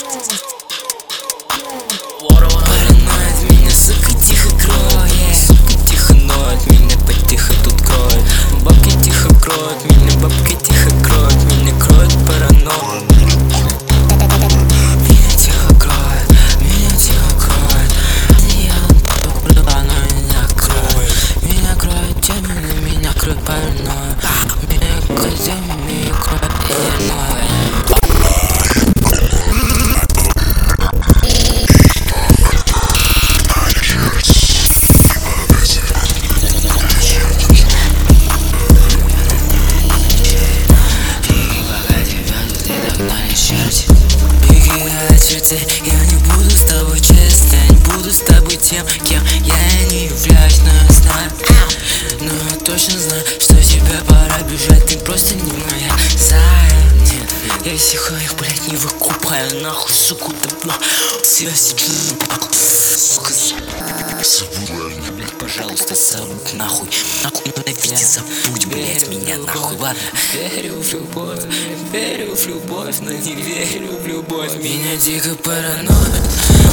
Параноид меня, сука, тихо кроет. Сука тихо ноет, меня потихо тут кроет. Бабки тихо кроют меня, бабки тихо кроют меня, кроет параноид. Меня тихо кроет, меня тихо кроет. Я меня кроет, меня кроет темно, меня кроет параноид. Меня кроет темно, меня кроет параноид. Я не буду с тобой честен, я не буду с тобой тем, кем я не являюсь. Но я знаю, но я точно знаю, что тебе пора бежать. Ты просто не моя зая. Нет, я всех их, блять, не выкупаю. Нахуй, суку, давно себя сейчас, сука, забудь, блять, пожалуйста, забудь, нахуй. Нахуй, ненавиди, забудь, блять, меня, нахуй, ладно. Верю в любовь, но не верю в любовь. Меня дико параноид.